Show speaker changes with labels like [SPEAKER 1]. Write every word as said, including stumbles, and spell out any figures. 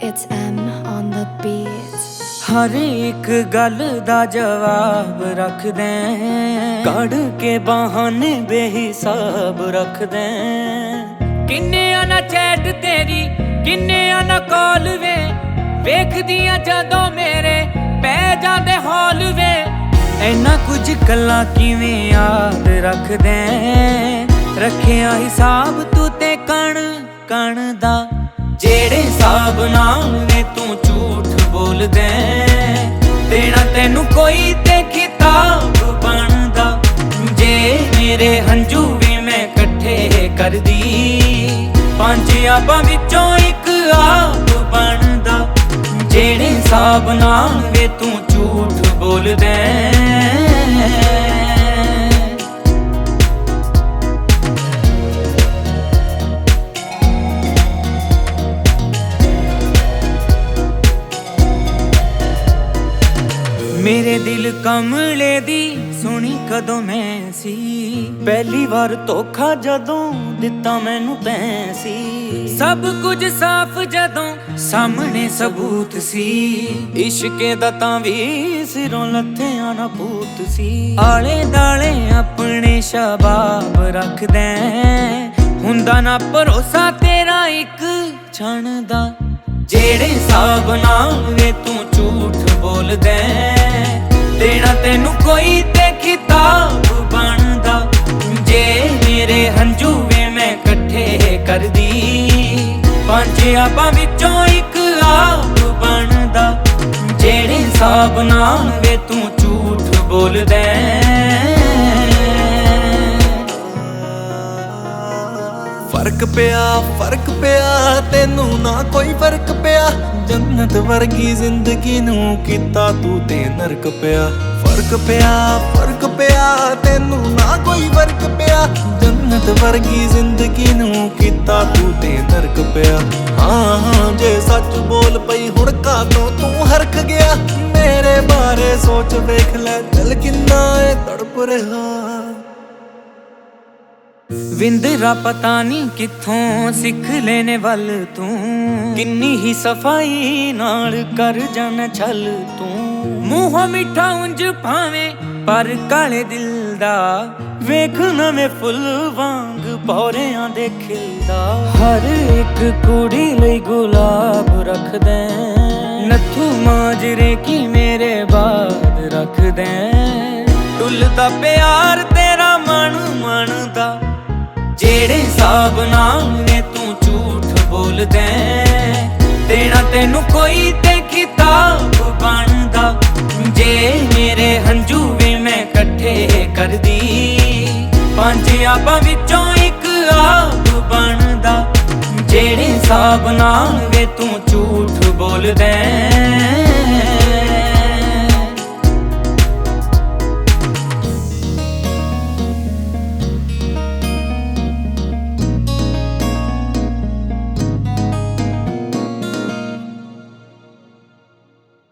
[SPEAKER 1] It's M on the beat.
[SPEAKER 2] हर एक गल दा जवाब रख दें, कड़ के बहाने बेहिसाब रख दें। किन्ने आना चैट तेरी किन्ने आना कॉल वे, वेख दिया जदों मेरे पै जांदे हॉल वे। इन्ना कुछ गल्लां किवें याद रख दें, रखिया हिसाब तू ते कण कण दा। जेड़े हिसाब नाल ने तू झूठ बोल दे, देना तेनू कोई ते किताब बनदा। जे मेरे हंजू भी मैं कट्ठे कर दी, पंज आबां विचों इक आप बनदा। जेड़े हिसाब नाल वे तू झूठ बोल दे। मेरे दिल कमले दी सुनी कदों मैं सी, पहली बार धोखा जदों दिता मैनू तैं सी। सब कुछ साफ जदों सामने सबूत सी, इश्के दा तां वी सिरों लत्थियां ना भूत सी। आले दाले अपने शबाब रख दें, हुंदा ना भरोसा तेरा इक क्षण दा। जेड़े हिसाब नाल वे तू झूठ बोल दे, देना तेनू कोई ते किताब बनदा। जे मेरे हंजू वे मैं कट्ठे कर दी, पंज आबां विचों इक आप बनदा। जेड़े हिसाब नाल वे तू झूठ बोल दे।
[SPEAKER 3] फर्क पिया फर्क पिया तेनू ना कोई फर्क पिया, जन्नत वर्गी जिंदगी नू किता तू ते नरक पिया। फर्क पिया फर्क पिया तेनू ना कोई फर्क पिया, जन्नत वर्गी जिंदगी नू किता तू ते नरक पिया। हाँ हाँ जे सच बोल पई हुण कातों तू हरख गया, मेरे बारे सोच वेख लै दिल किन्ना ए तड़प रहा।
[SPEAKER 2] विंदरा पता नहीं कित्थों सिख लेने वल तू, किन्नी ही सफाई नाल कर जाना छल तू। मूंहों मिठा उंज भावे पर काले दिल दा, वेख नवें फुल वांग पौरियां दे खिलदा। हर एक कुड़ी लई गुलाब रख दे, नथू माजरे की मेरे बाद रख दे। टुलदा प्यार तेरा मन मन दा, जेड़े हिसाब नाल ने तू झूठ बोल दे, देना तेनू कोई ते किताब बनदा। जे मेरे हंजू वे मैं कट्ठे कर दी, पंज आबां विचों इक आप बनदा। जेड़े हिसाब नाल वे तू झूठ बोल दे।